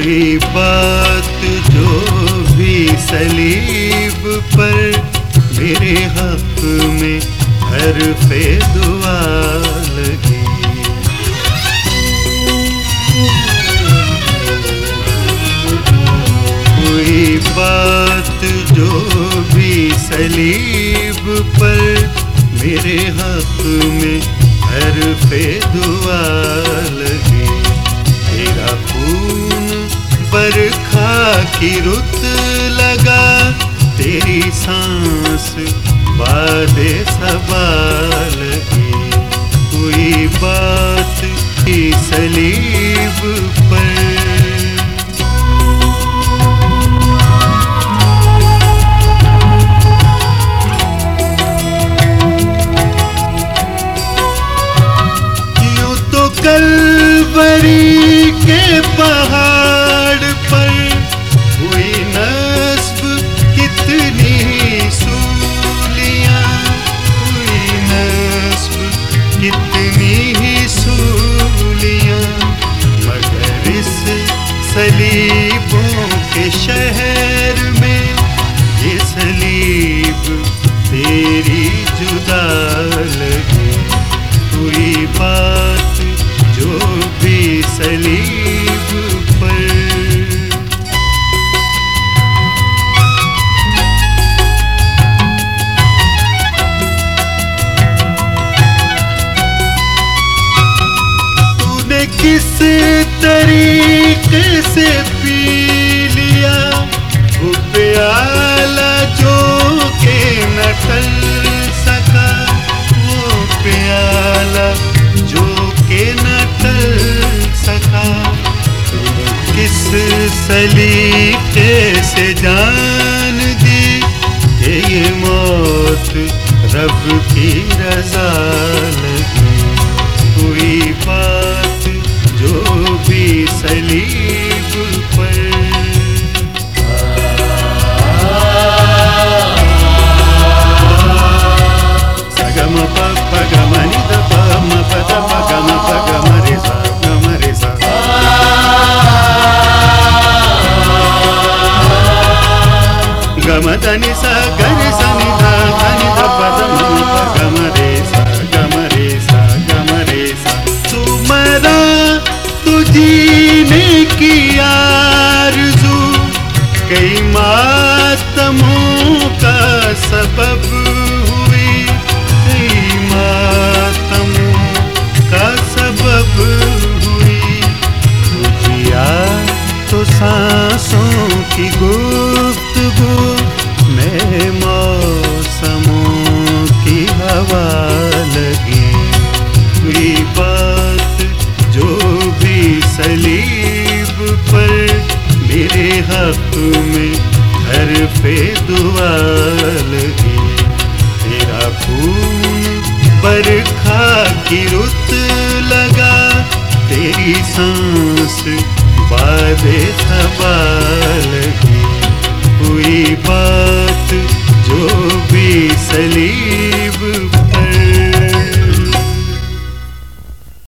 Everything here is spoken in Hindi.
कोई बात जो भी सलीब पर मेरे हक में हरफ़े दुआ लगी। कोई बात जो भी सलीब पर मेरे हक में हरफ़े दुआ लगी। तेरा खून बरखा की रुत लगा, तेरी सांस बादे सबा लगी। कोई बात की सलीब पर यूं तो कलवरी के पहाड़ पर हुई नस्ब कितनी सूलियां, हुई नस्ब कितनी ही सूलियां, मगर इस सलीबों के शहर में ये सलीब तेरी जुदा लगी। कोई बात जो भी सलीब पर किस तरीके से पी लिया वो प्याला जो के न टल सका, वो प्याला जो के न टल सका। किस सलीके से जान दी कि ये मौत रब की रज़ा लगी। कोई बात जो भी सलीब पर सगम प गम नि द प म प द प गम रे सा गम रे सा गम द नि सा ग रे सा नि द प द म प गम रे सा गम रे सा गम रे सा। तुम्हारा जीने की आरज़ू कई मातमों का सबब हुई, कई मातमों का सबब हुई। जिया तो सांसों की गुफ्तगू में मौसमों की हवा लगी। कोई बात जो भी सलीब पर मेरे हक में हरफ़े दुआ लगी। तेरा खून बरखा की रुत लगा, तेरी सांस बादे सबा लगी। कोई बात जो भी सलीब